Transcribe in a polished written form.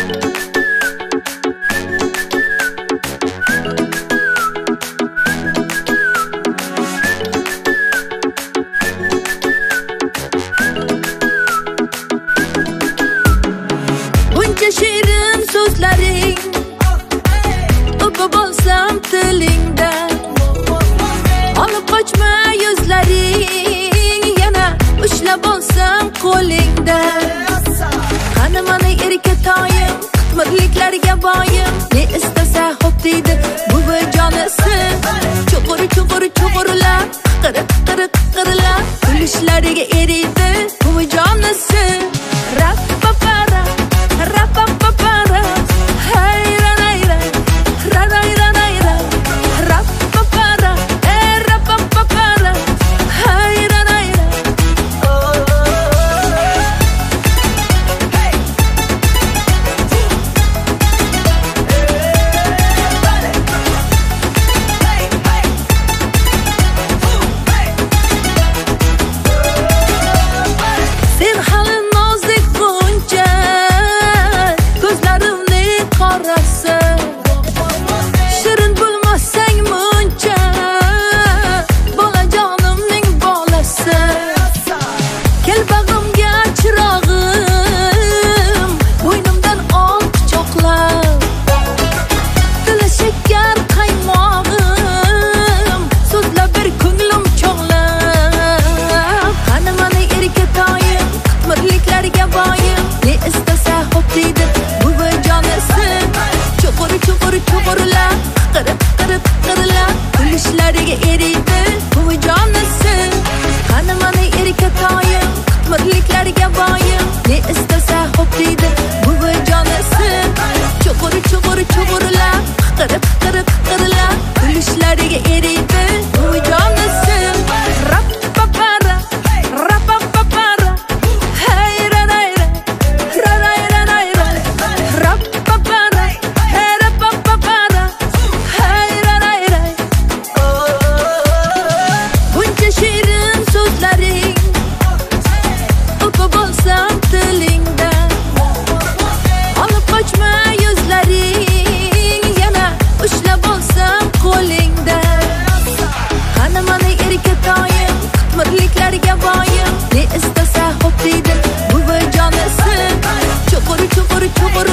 Buncha shirin so'zlaring o'qib olsam tilingdan, olib qochma yuzlaring, yana ushlab olsam qo'lingdan. Qani mana erkatoyim, qitmirliklarga boyim, ne istasa xo'p deydi buvijonisi. Chuqur-chuqurlar, qirib-qirib kulishlariga eriydi buvijonisi. Rap-pa-para, rap-pa-para, hayra-nayra, ra-nayra-nayra, rap-pa-para, rap-pa-para, hayra-nayra. Sen hali nozik g'uncha, ko'zlarimni qorasi, shirin bo'lmasang muncha, bolajonimning bolasi. Kel bag'rimga chirog'im, bo'ynimdan ol quchoqlab, dili shakar qaymog'im, so'zlab bir ko'nglim chog'lab. Qani mana erkatoyim, qitmirliklarga boyim, ne istasa xo'p deydi buvijonisi. Chuqur-chuqurlar, qirib-qirib kulishlariga eriydi buvijonisi. Qani mana erkatoyim, qitmirliklarga boyim, ne istasa xo'p deydi buvijonisi. Chuqur-chuqurlar, qirib-qirib kulishlariga eriydi buvijonisi. Rap-pa-para, rap-pa-para, hayra-nayra, ra-nayra-nayra, rap-pa-para, rap-pa-para, hayra-nayra. Buncha shirin so'zlaring o'qib olsam tilingdan, olib qochma yuzlaring, yana ushlab olsam qo'lingdan. Qani mana erkatoyim, qitmirliklarga boyim, ne istasa xo'p deydi buvijonisi. Chuqur-chuqur